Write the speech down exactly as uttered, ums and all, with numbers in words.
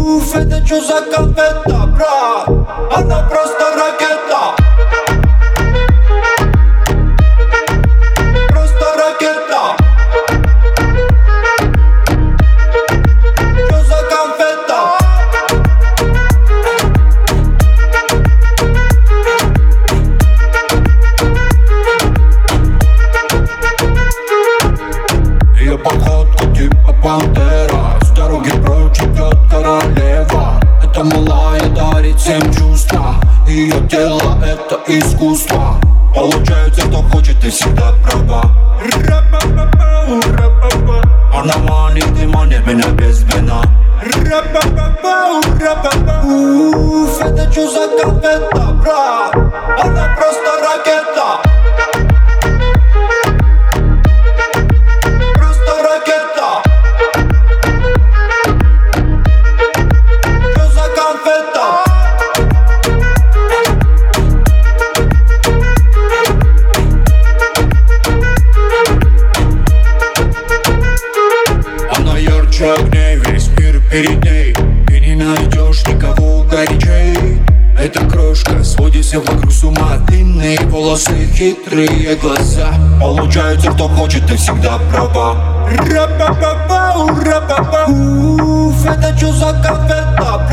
Уф, это чё за конфета, брат? Она просто ракета. Просто ракета. Чё за конфета? Ее походка типа пантера. С дороги прочь идет королева. Эта малая дарит всем чувства. Ее тело это искусство. Получается, кто хочет, ты всегда права. Она манит и манит меня без вина. Уф, это чё за конфета, брат? Она просто ракета. Просто ракета. Чё за конфета? Она ярче огней, весь мир перед ней. Ты не найдешь никого горячей. Эта крошка сводится вокруг с ума. Длинные волосы, хитрые глаза. Получается, кто хочет, ты всегда права. Уф, это чё за конфета?